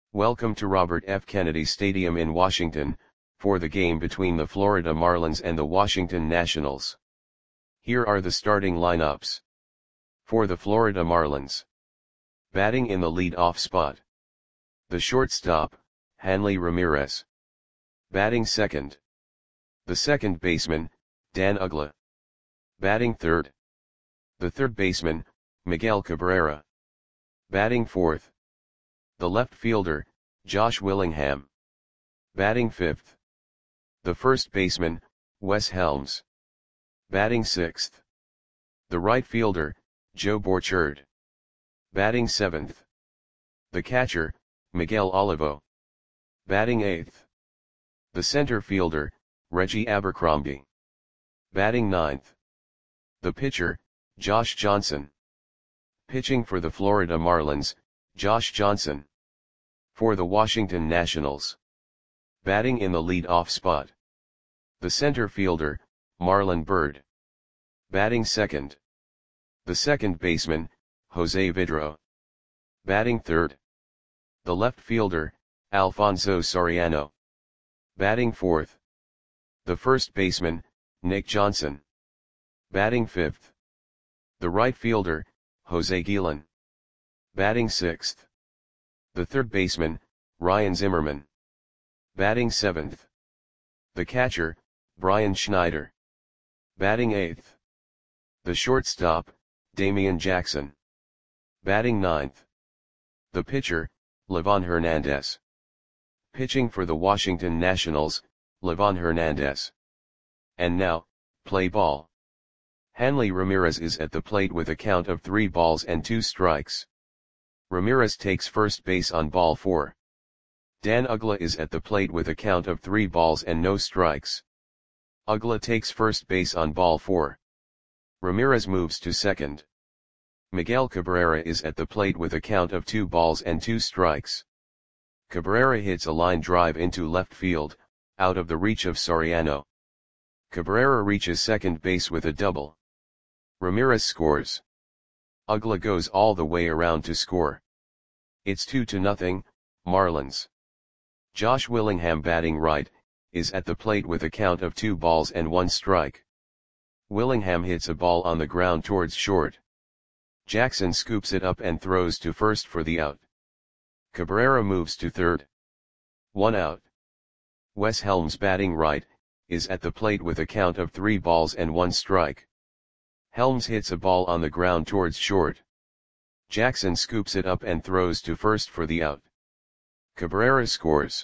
Welcome to Robert F. Kennedy Stadium in Washington, for the game between the Florida Marlins and the Washington Nationals. Here are the starting lineups. For the Florida Marlins. Batting in the lead-off spot. The shortstop, Hanley Ramirez. Batting second. The second baseman, Dan Uggla. Batting third. The third baseman, Miguel Cabrera. Batting fourth. The left fielder, Josh Willingham. Batting fifth. The first baseman, Wes Helms. Batting sixth. The right fielder, Joe Borchard. Batting seventh. The catcher, Miguel Olivo. Batting eighth. The center fielder, Reggie Abercrombie. Batting ninth. The pitcher, Josh Johnson. Pitching for the Florida Marlins, Josh Johnson. For the Washington Nationals. Batting in the lead-off spot. The center fielder, Marlon Byrd. Batting second. The second baseman, Jose Vidro. Batting third. The left fielder, Alfonso Soriano. Batting fourth. The first baseman, Nick Johnson. Batting fifth. The right fielder, Jose Guillen. Batting sixth. The third baseman, Ryan Zimmerman. Batting seventh. The catcher, Brian Schneider. Batting eighth. The shortstop, Damian Jackson. Batting ninth. The pitcher, Livan Hernandez. Pitching for the Washington Nationals, Livan Hernandez. And now, play ball. Hanley Ramirez is at the plate with a count of 3 balls and 2 strikes. Ramirez takes first base on ball 4. Dan Uggla is at the plate with a count of 3 balls and no strikes. Uggla takes first base on ball 4. Ramirez moves to second. Miguel Cabrera is at the plate with a count of 2 balls and 2 strikes. Cabrera hits a line drive into left field, out of the reach of Soriano. Cabrera reaches second base with a double. Ramirez scores. Uggla goes all the way around to score. It's 2-0, Marlins. Josh Willingham, batting right, is at the plate with a count of 2 balls and 1 strike. Willingham hits a ball on the ground towards short. Jackson scoops it up and throws to first for the out. Cabrera moves to third. 1 out. Wes Helms, batting right, is at the plate with a count of 3 balls and 1 strike. Helms hits a ball on the ground towards short. Jackson scoops it up and throws to first for the out. Cabrera scores.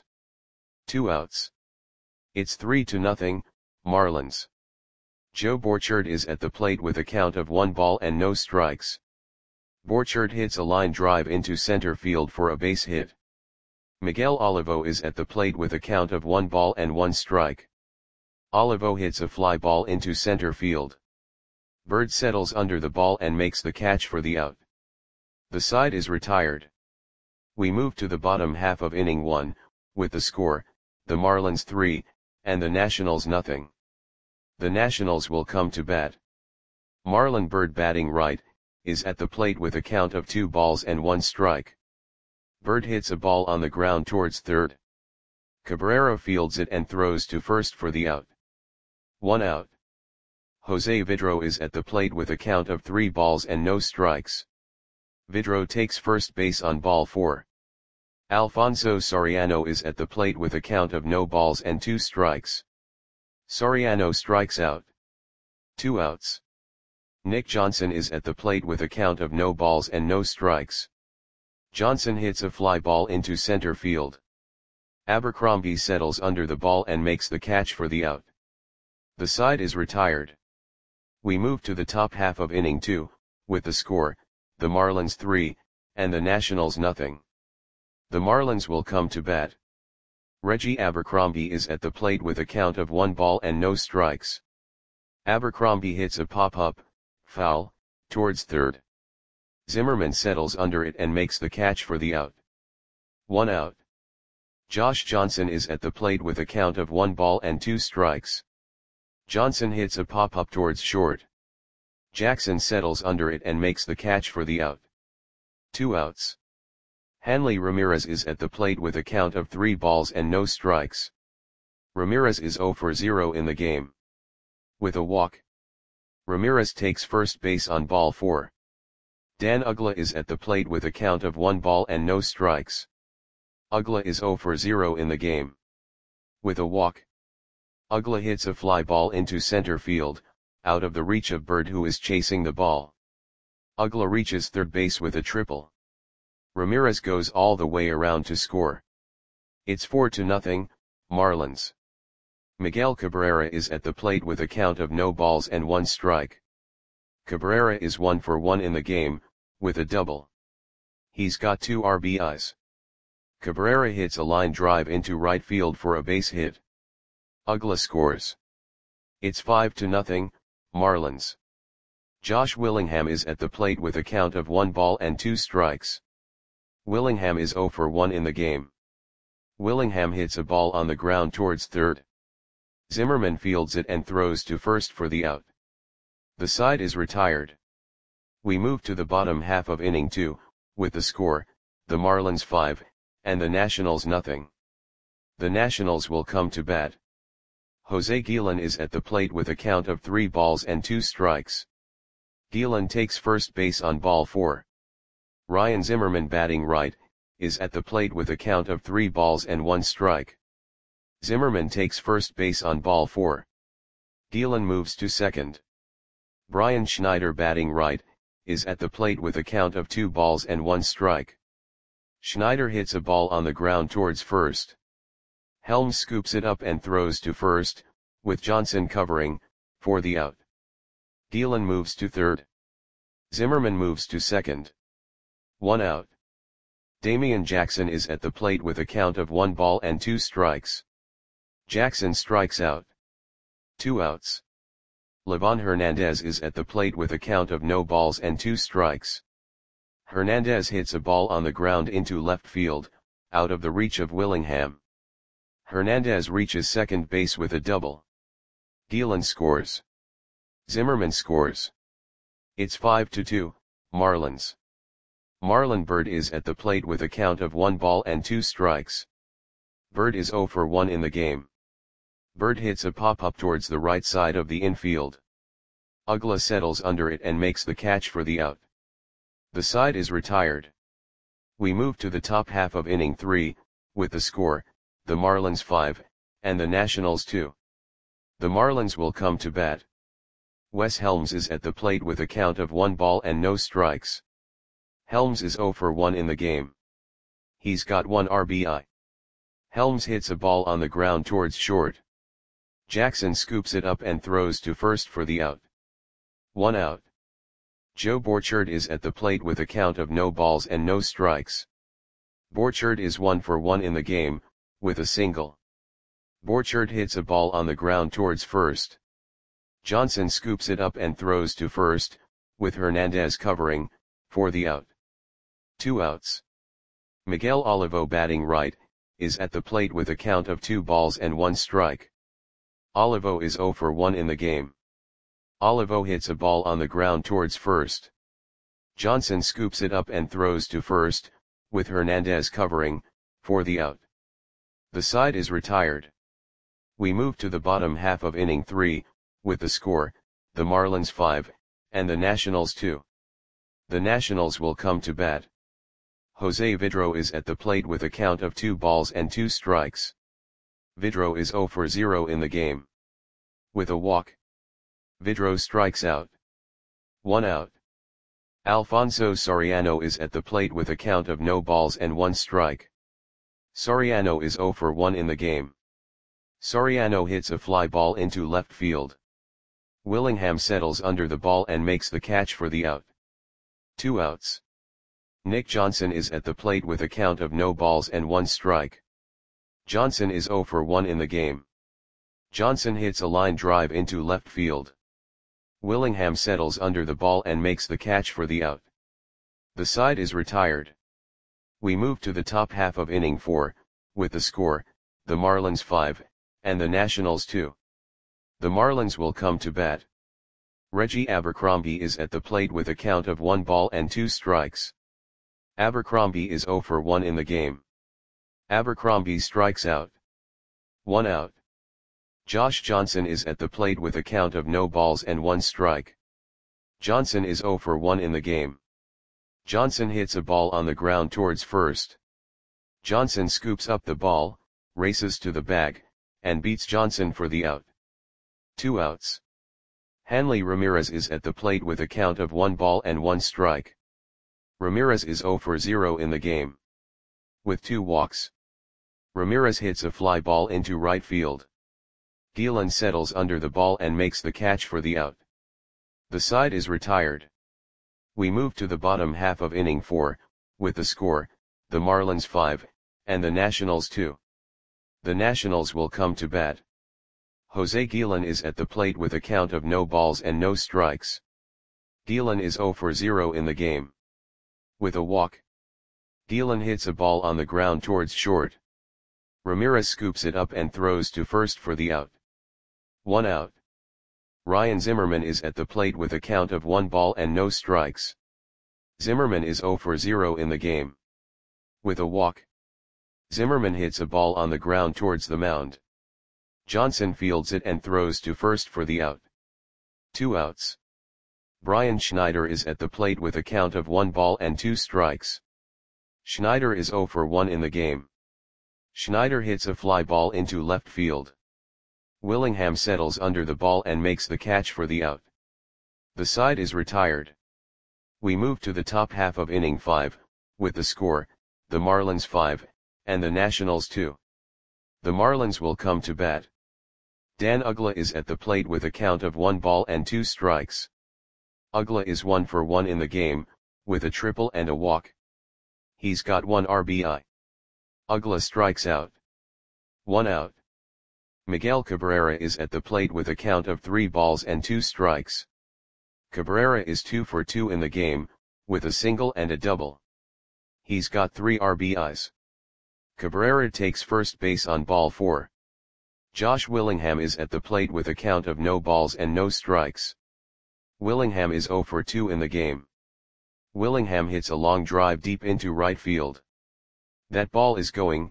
2 outs. It's 3-0, Marlins. Joe Borchard is at the plate with a count of 1 ball and no strikes. Borchard hits a line drive into center field for a base hit. Miguel Olivo is at the plate with a count of 1 ball and 1 strike. Olivo hits a fly ball into center field. Byrd settles under the ball and makes the catch for the out. The side is retired. We move to the bottom half of inning 1, with the score, the Marlins 3, and the Nationals nothing. The Nationals will come to bat. Marlon Byrd, batting right, is at the plate with a count of 2 balls and 1 strike. Byrd hits a ball on the ground towards third. Cabrera fields it and throws to first for the out. 1 out. Jose Vidro is at the plate with a count of 3 balls and no strikes. Vidro takes first base on ball 4. Alfonso Soriano is at the plate with a count of no balls and 2 strikes. Soriano strikes out. 2 outs. Nick Johnson is at the plate with a count of no balls and no strikes. Johnson hits a fly ball into center field. Abercrombie settles under the ball and makes the catch for the out. The side is retired. We move to the top half of inning 2, with the score, the Marlins 3, and the Nationals nothing. The Marlins will come to bat. Reggie Abercrombie is at the plate with a count of 1 ball and no strikes. Abercrombie hits a pop-up, foul, towards third. Zimmerman settles under it and makes the catch for the out. 1 out. Josh Johnson is at the plate with a count of 1 ball and 2 strikes. Johnson hits a pop-up towards short. Jackson settles under it and makes the catch for the out. 2 outs. Hanley Ramirez is at the plate with a count of 3 balls and no strikes. Ramirez is 0 for 0 in the game. With a walk, Ramirez takes first base on ball 4. Dan Uggla is at the plate with a count of 1 ball and no strikes. Uggla is 0 for 0 in the game. With a walk, Uggla hits a fly ball into center field, out of the reach of Bird, who is chasing the ball. Uggla reaches third base with a triple. Ramirez goes all the way around to score. It's 4-0, Marlins. Miguel Cabrera is at the plate with a count of no balls and 1 strike. Cabrera is 1 for 1 in the game, with a double. He's got 2 RBIs. Cabrera hits a line drive into right field for a base hit. Uggla scores. It's 5-0, Marlins. Josh Willingham is at the plate with a count of 1 ball and 2 strikes. Willingham is 0 for 1 in the game. Willingham hits a ball on the ground towards third. Zimmerman fields it and throws to first for the out. The side is retired. We move to the bottom half of inning 2, with the score, the Marlins 5, and the Nationals nothing. The Nationals will come to bat. Jose Guillen is at the plate with a count of 3 balls and 2 strikes. Guillen takes first base on ball 4. Ryan Zimmerman, batting right, is at the plate with a count of 3 balls and 1 strike. Zimmerman takes first base on ball 4. Guillen moves to second. Brian Schneider, batting right, is at the plate with a count of 2 balls and 1 strike. Schneider hits a ball on the ground towards first. Helms scoops it up and throws to first, with Johnson covering, for the out. Guillen moves to third. Zimmerman moves to second. 1 out. Damian Jackson is at the plate with a count of 1 ball and 2 strikes. Jackson strikes out. 2 outs. Livan Hernandez is at the plate with a count of no balls and 2 strikes. Hernandez hits a ball on the ground into left field, out of the reach of Willingham. Hernandez reaches second base with a double. Guillen scores. Zimmerman scores. It's 5-2, Marlins. Marlon Bird is at the plate with a count of 1 ball and 2 strikes. Bird is 0 for 1 in the game. Bird hits a pop-up towards the right side of the infield. Uggla settles under it and makes the catch for the out. The side is retired. We move to the top half of inning 3, with the score, the Marlins 5, and the Nationals 2. The Marlins will come to bat. Wes Helms is at the plate with a count of 1 ball and no strikes. Helms is 0 for 1 in the game. He's got 1 RBI. Helms hits a ball on the ground towards short. Jackson scoops it up and throws to first for the out. 1 out. Joe Borchard is at the plate with a count of no balls and no strikes. Borchard is 1 for 1 in the game, with a single. Borchard hits a ball on the ground towards first. Johnson scoops it up and throws to first, with Hernandez covering, for the out. 2 outs. Miguel Olivo, batting right, is at the plate with a count of 2 balls and 1 strike. Olivo is 0 for 1 in the game. Olivo hits a ball on the ground towards first. Johnson scoops it up and throws to first, with Hernandez covering, for the out. The side is retired. We move to the bottom half of inning 3, with the score, the Marlins 5, and the Nationals 2. The Nationals will come to bat. Jose Vidro is at the plate with a count of 2 balls and 2 strikes. Vidro is 0 for 0 in the game. With a walk, Vidro strikes out. 1 out. Alfonso Soriano is at the plate with a count of no balls and 1 strike. Soriano is 0 for 1 in the game. Soriano hits a fly ball into left field. Willingham settles under the ball and makes the catch for the out. 2 outs. Nick Johnson is at the plate with a count of no balls and 1 strike. Johnson is 0 for 1 in the game. Johnson hits a line drive into left field. Willingham settles under the ball and makes the catch for the out. The side is retired. We move to the top half of inning 4, with the score, the Marlins 5, and the Nationals 2. The Marlins will come to bat. Reggie Abercrombie is at the plate with a count of 1 ball and 2 strikes. Abercrombie is 0 for 1 in the game. Abercrombie strikes out. 1 out. Josh Johnson is at the plate with a count of no balls and 1 strike. Johnson is 0 for 1 in the game. Johnson hits a ball on the ground towards first. Johnson scoops up the ball, races to the bag, and beats Johnson for the out. 2 outs. Hanley Ramirez is at the plate with a count of 1 ball and 1 strike. Ramirez is 0 for 0 in the game. With 2 walks. Ramirez hits a fly ball into right field. Gielan settles under the ball and makes the catch for the out. The side is retired. We move to the bottom half of inning 4, with the score, the Marlins 5, and the Nationals 2. The Nationals will come to bat. Jose Gielan is at the plate with a count of no balls and no strikes. Gielan is 0 for 0 in the game. With a walk. Gielan hits a ball on the ground towards short. Ramirez scoops it up and throws to first for the out. 1 out. Ryan Zimmerman is at the plate with a count of 1 ball and no strikes. Zimmerman is 0 for 0 in the game. With a walk. Zimmerman hits a ball on the ground towards the mound. Johnson fields it and throws to first for the out. 2 outs. Brian Schneider is at the plate with a count of 1 ball and 2 strikes. Schneider is 0 for 1 in the game. Schneider hits a fly ball into left field. Willingham settles under the ball and makes the catch for the out. The side is retired. We move to the top half of inning 5, with the score, the Marlins 5, and the Nationals 2. The Marlins will come to bat. Dan Uggla is at the plate with a count of 1 ball and 2 strikes. Uggla is 1 for 1 in the game, with a triple and a walk. He's got 1 RBI. Uggla strikes out. 1 out. Miguel Cabrera is at the plate with a count of 3 balls and 2 strikes. Cabrera is 2 for 2 in the game, with a single and a double. He's got 3 RBIs. Cabrera takes first base on ball 4. Josh Willingham is at the plate with a count of no balls and no strikes. Willingham is 0 for 2 in the game. Willingham hits a long drive deep into right field. That ball is gone.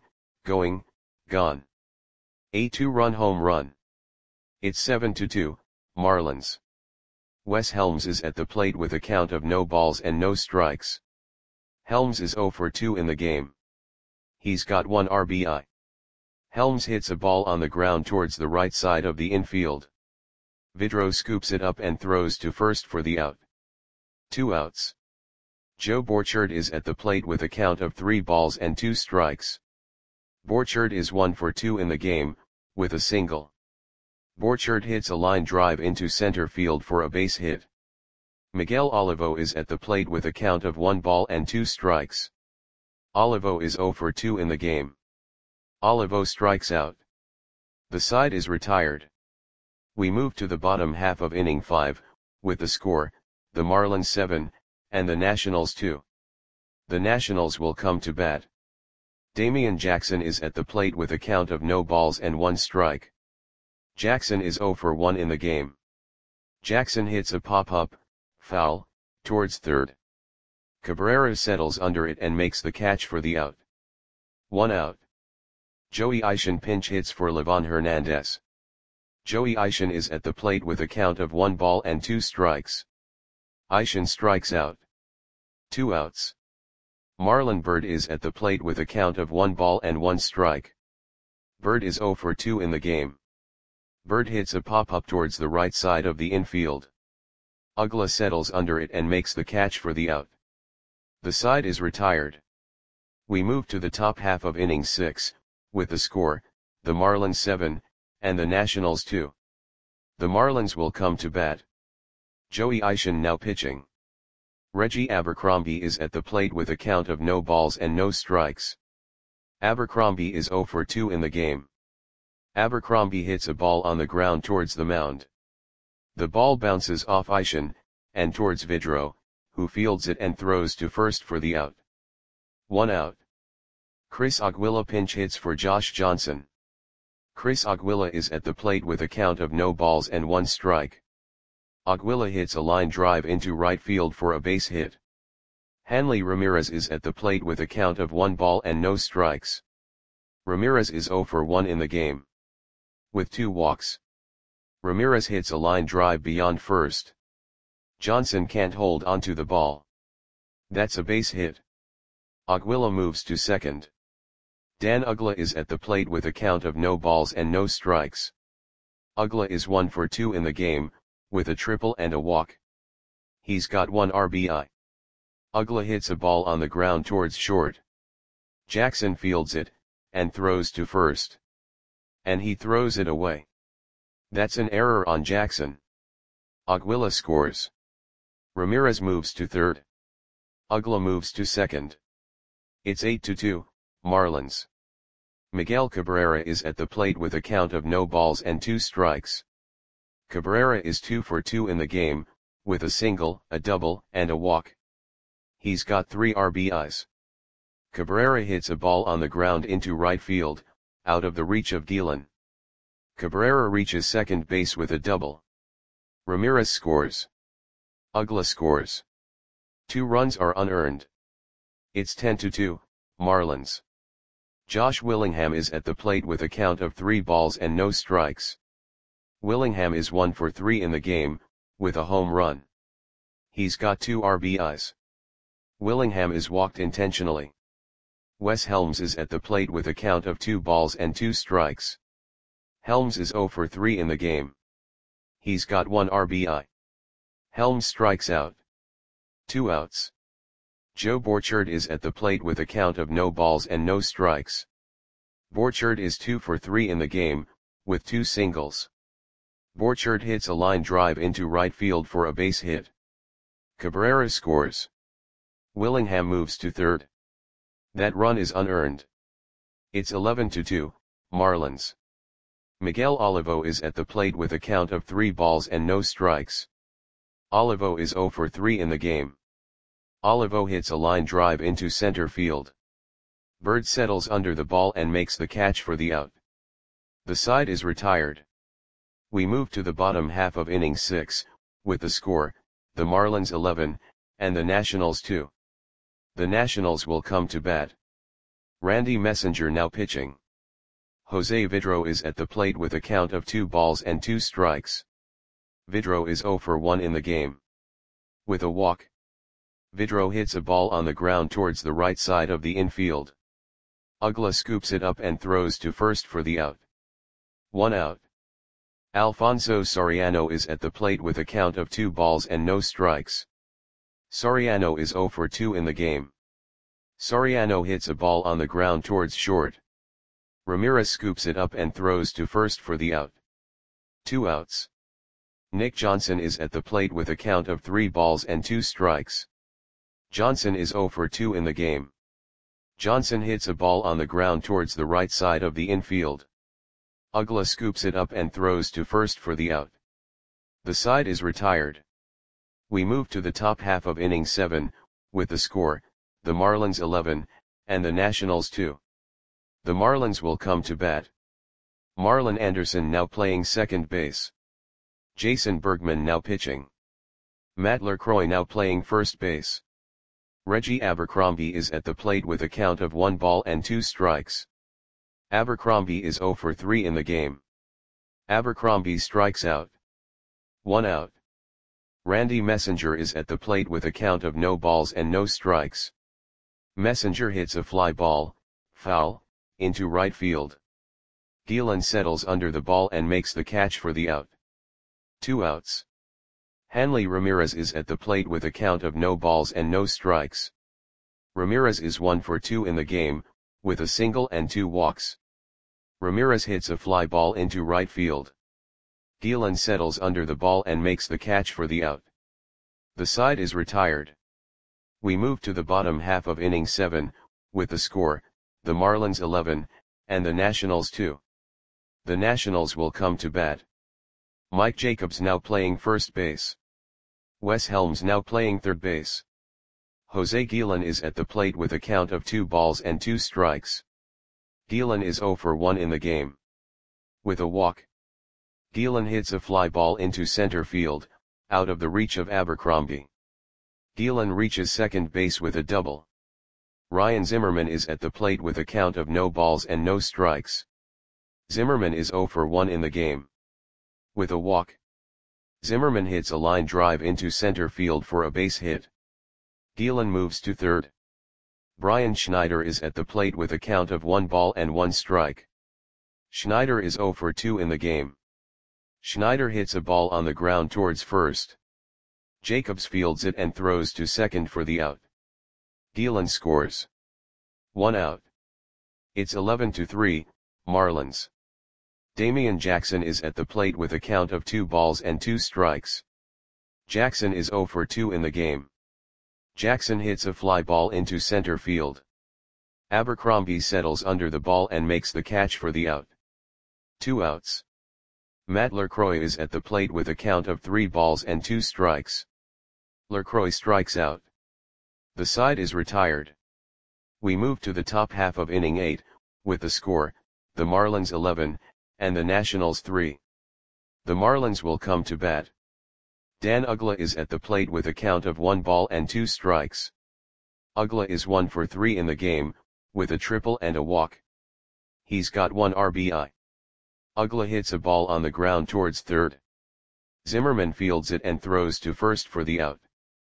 A 2-run home run. It's 7-2, Marlins. Wes Helms is at the plate with a count of no balls and no strikes. Helms is 0 for 2 in the game. He's got 1 RBI. Helms hits a ball on the ground towards the right side of the infield. Vidro scoops it up and throws to first for the out. 2 outs. Joe Borchard is at the plate with a count of 3 balls and 2 strikes. Borchard is 1 for 2 in the game, with a single. Borchard hits a line drive into center field for a base hit. Miguel Olivo is at the plate with a count of 1 ball and 2 strikes. Olivo is 0 for 2 in the game. Olivo strikes out. The side is retired. We move to the bottom half of inning 5, with the score, the Marlins 7, and the Nationals 2. The Nationals will come to bat. Damian Jackson is at the plate with a count of no balls and 1 strike. Jackson is 0 for 1 in the game. Jackson hits a pop-up, foul, towards third. Cabrera settles under it and makes the catch for the out. 1 out. Joey Ishii pinch hits for Livan Hernandez. Joey Ishii is at the plate with a count of 1 ball and 2 strikes. Ishii strikes out. 2 outs. Marlon Byrd is at the plate with a count of 1 ball and 1 strike. Byrd is 0 for 2 in the game. Byrd hits a pop-up towards the right side of the infield. Uggla settles under it and makes the catch for the out. The side is retired. We move to the top half of inning 6, with the score, the Marlins 7, and the Nationals 2. The Marlins will come to bat. Joey Ishii now pitching. Reggie Abercrombie is at the plate with a count of no balls and no strikes. Abercrombie is 0 for 2 in the game. Abercrombie hits a ball on the ground towards the mound. The ball bounces off Ishii, and towards Vidro, who fields it and throws to first for the out. 1 out. Chris Aguila pinch hits for Josh Johnson. Chris Aguila is at the plate with a count of no balls and 1 strike. Aguila hits a line drive into right field for a base hit. Hanley Ramirez is at the plate with a count of 1 ball and no strikes. Ramirez is 0 for 1 in the game. With 2 walks. Ramirez hits a line drive beyond first. Johnson can't hold onto the ball. That's a base hit. Aguila moves to second. Dan Uggla is at the plate with a count of no balls and no strikes. Uggla is 1 for 2 in the game, with a triple and a walk. He's got 1 RBI. Uggla hits a ball on the ground towards short. Jackson fields it, and throws to first. And he throws it away. That's an error on Jackson. Aguila scores. Ramirez moves to third. Uggla moves to second. It's 8-2, Marlins. Miguel Cabrera is at the plate with a count of no balls and 2 strikes. Cabrera is 2 for 2 in the game, with a single, a double, and a walk. He's got 3 RBIs. Cabrera hits a ball on the ground into right field, out of the reach of Gillen. Cabrera reaches second base with a double. Ramirez scores. Uggla scores. 2 runs are unearned. It's 10-2, Marlins. Josh Willingham is at the plate with a count of 3 balls and no strikes. Willingham is 1 for 3 in the game, with a home run. He's got 2 RBIs. Willingham is walked intentionally. Wes Helms is at the plate with a count of 2 balls and 2 strikes. Helms is 0 for 3 in the game. He's got 1 RBI. Helms strikes out. 2 outs. Joe Borchard is at the plate with a count of no balls and no strikes. Borchard is 2 for 3 in the game, with 2 singles. Borchard hits a line drive into right field for a base hit. Cabrera scores. Willingham moves to third. That run is unearned. It's 11-2, Marlins. Miguel Olivo is at the plate with a count of 3 balls and no strikes. Olivo is 0 for 3 in the game. Olivo hits a line drive into center field. Bird settles under the ball and makes the catch for the out. The side is retired. We move to the bottom half of inning 6, with the score, the Marlins 11, and the Nationals 2. The Nationals will come to bat. Randy Messenger now pitching. Jose Vidro is at the plate with a count of 2 balls and 2 strikes. Vidro is 0 for 1 in the game. With a walk. Vidro hits a ball on the ground towards the right side of the infield. Uggla scoops it up and throws to first for the out. 1 out. Alfonso Soriano is at the plate with a count of 2 balls and no strikes. Soriano is 0 for 2 in the game. Soriano hits a ball on the ground towards short. Ramirez scoops it up and throws to first for the out. 2 outs. Nick Johnson is at the plate with a count of 3 balls and 2 strikes. Johnson is 0 for 2 in the game. Johnson hits a ball on the ground towards the right side of the infield. Uggla scoops it up and throws to first for the out. The side is retired. We move to the top half of inning 7, with the score, the Marlins 11, and the Nationals 2. The Marlins will come to bat. Marlon Anderson now playing second base. Jason Bergman now pitching. Matt LaCroix now playing first base. Reggie Abercrombie is at the plate with a count of 1 ball and 2 strikes. Abercrombie is 0 for 3 in the game. Abercrombie strikes out. 1 out. Randy Messenger is at the plate with a count of no balls and no strikes. Messenger hits a fly ball, foul, into right field. Gillen settles under the ball and makes the catch for the out. 2 outs. Hanley Ramirez is at the plate with a count of no balls and no strikes. Ramirez is 1 for 2 in the game, with a single and 2 walks. Ramirez hits a fly ball into right field. Gillen settles under the ball and makes the catch for the out. The side is retired. We move to the bottom half of inning 7, with the score, the Marlins 11, and the Nationals 2. The Nationals will come to bat. Mike Jacobs now playing first base. Wes Helms now playing third base. Jose Gillen is at the plate with a count of 2 balls and 2 strikes. Gillen is 0 for 1 in the game. With a walk. Gillen hits a fly ball into center field, out of the reach of Abercrombie. Dylan reaches second base with a double. Ryan Zimmerman is at the plate with a count of no balls and no strikes. Zimmerman is 0 for 1 in the game. With a walk, Zimmerman hits a line drive into center field for a base hit. Dylan moves to third. Brian Schneider is at the plate with a count of 1 ball and 1 strike. Schneider is 0 for 2 in the game. Schneider hits a ball on the ground towards first. Jacobs fields it and throws to second for the out. Dylan scores. 1 out. It's 11-3, Marlins. Damian Jackson is at the plate with a count of 2 balls and 2 strikes. Jackson is 0 for 2 in the game. Jackson hits a fly ball into center field. Abercrombie settles under the ball and makes the catch for the out. 2 outs. Matt LaCroix is at the plate with a count of 3 balls and 2 strikes. LaCroix strikes out. The side is retired. We move to the top half of inning 8, with the score, the Marlins 11, and the Nationals 3. The Marlins will come to bat. Dan Uggla is at the plate with a count of 1 ball and 2 strikes. Uggla is 1 for 3 in the game, with a triple and a walk. He's got 1 RBI. Uggla hits a ball on the ground towards third. Zimmerman fields it and throws to first for the out.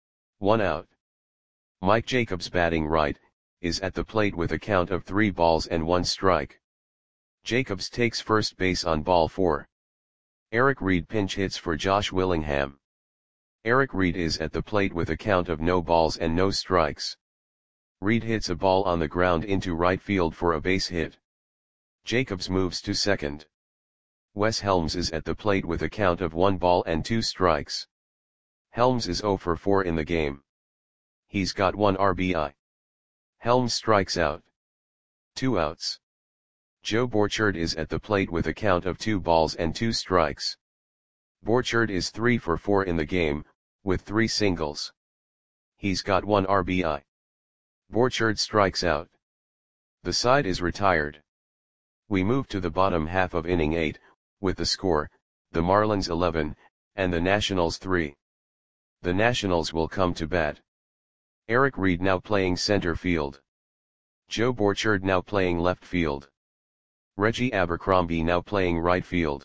1 out. Mike Jacobs, batting right, is at the plate with a count of 3 balls and 1 strike. Jacobs takes first base on ball 4. Eric Reed pinch hits for Josh Willingham. Eric Reed is at the plate with a count of no balls and no strikes. Reed hits a ball on the ground into right field for a base hit. Jacobs moves to second. Wes Helms is at the plate with a count of 1 ball and 2 strikes. Helms is 0 for 4 in the game. He's got 1 RBI. Helms strikes out. 2 outs. Joe Borchard is at the plate with a count of 2 balls and 2 strikes. Borchard is 3 for 4 in the game, with 3 singles. He's got 1 RBI. Borchard strikes out. The side is retired. We move to the bottom half of inning 8, with the score, the Marlins 11, and the Nationals 3. The Nationals will come to bat. Eric Reed now playing center field. Joe Borchard now playing left field. Reggie Abercrombie now playing right field.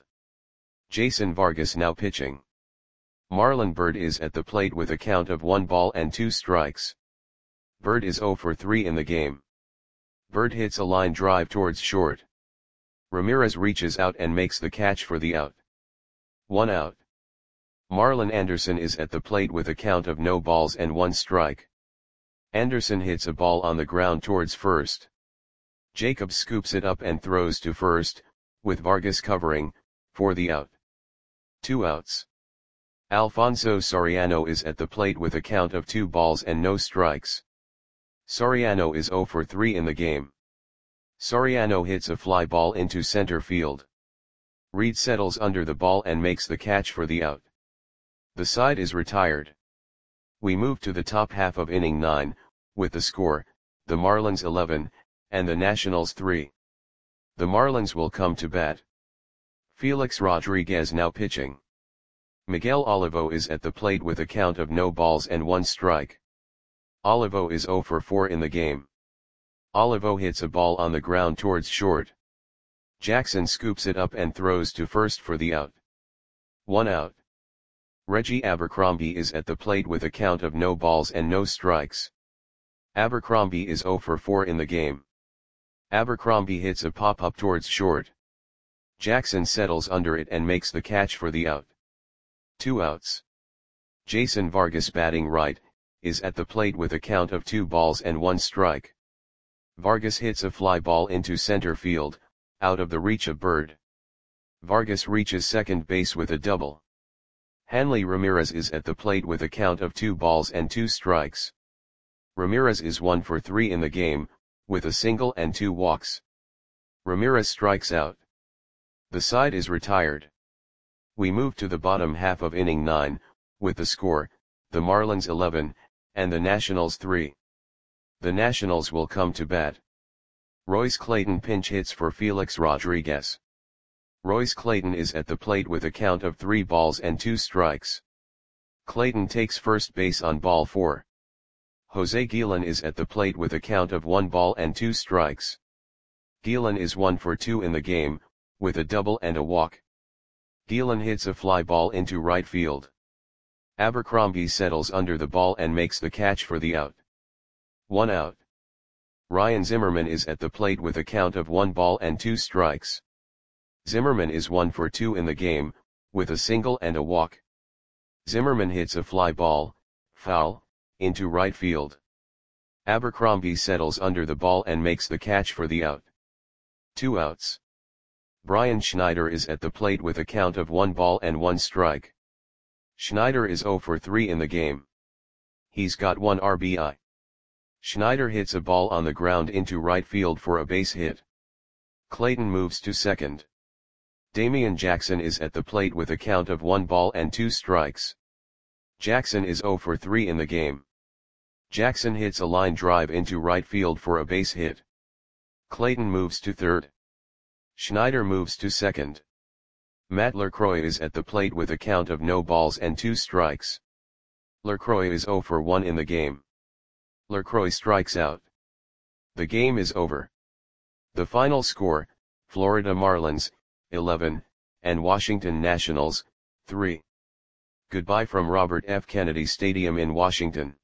Jason Vargas now pitching. Marlon Byrd is at the plate with a count of 1 ball and 2 strikes. Byrd is 0 for 3 in the game. Byrd hits a line drive towards short. Ramirez reaches out and makes the catch for the out. 1 out. Marlon Anderson is at the plate with a count of no balls and 1 strike. Anderson hits a ball on the ground towards first. Jacobs scoops it up and throws to first, with Vargas covering, for the out. 2 outs. Alfonso Soriano is at the plate with a count of 2 balls and no strikes. Soriano is 0 for 3 in the game. Soriano hits a fly ball into center field. Reed settles under the ball and makes the catch for the out. The side is retired. We move to the top half of inning 9, with the score, the Marlins 11, and the Nationals 3. The Marlins will come to bat. Felix Rodriguez now pitching. Miguel Olivo is at the plate with a count of no balls and 1 strike. Olivo is 0 for 4 in the game. Olivo hits a ball on the ground towards short. Jackson scoops it up and throws to first for the out. 1 out. Reggie Abercrombie is at the plate with a count of no balls and no strikes. Abercrombie is 0 for 4 in the game. Abercrombie hits a pop-up towards short. Jackson settles under it and makes the catch for the out. 2 outs. Jason Vargas, batting right, is at the plate with a count of 2 balls and 1 strike. Vargas hits a fly ball into center field, out of the reach of Byrd. Vargas reaches second base with a double. Hanley Ramirez is at the plate with a count of 2 balls and 2 strikes. Ramirez is 1 for 3 in the game, with a single and 2 walks. Ramirez strikes out. The side is retired. We move to the bottom half of inning 9, with the score, the Marlins 11, and the Nationals 3. The Nationals will come to bat. Royce Clayton pinch hits for Felix Rodriguez. Royce Clayton is at the plate with a count of 3 balls and 2 strikes. Clayton takes first base on ball 4. Jose Guillen is at the plate with a count of 1 ball and 2 strikes. Guillen is 1 for 2 in the game, with a double and a walk. Guillen hits a fly ball into right field. Abercrombie settles under the ball and makes the catch for the out. 1 out. Ryan Zimmerman is at the plate with a count of 1 ball and 2 strikes. Zimmerman is 1 for 2 in the game, with a single and a walk. Zimmerman hits a fly ball, foul, into right field. Abercrombie settles under the ball and makes the catch for the out. 2 outs. Brian Schneider is at the plate with a count of 1 ball and 1 strike. Schneider is 0 for 3 in the game. He's got 1 RBI. Schneider hits a ball on the ground into right field for a base hit. Clayton moves to second. Damian Jackson is at the plate with a count of 1 ball and 2 strikes. Jackson is 0 for 3 in the game. Jackson hits a line drive into right field for a base hit. Clayton moves to third. Schneider moves to second. Matt LaCroix is at the plate with a count of no balls and 2 strikes. LaCroix is 0 for 1 in the game. LaCroix strikes out. The game is over. The final score, Florida Marlins, 11, and Washington Nationals, 3. Goodbye from Robert F. Kennedy Stadium in Washington.